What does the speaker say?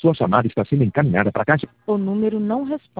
Sua chamada está sendo encaminhada para a caixa. O número não responde.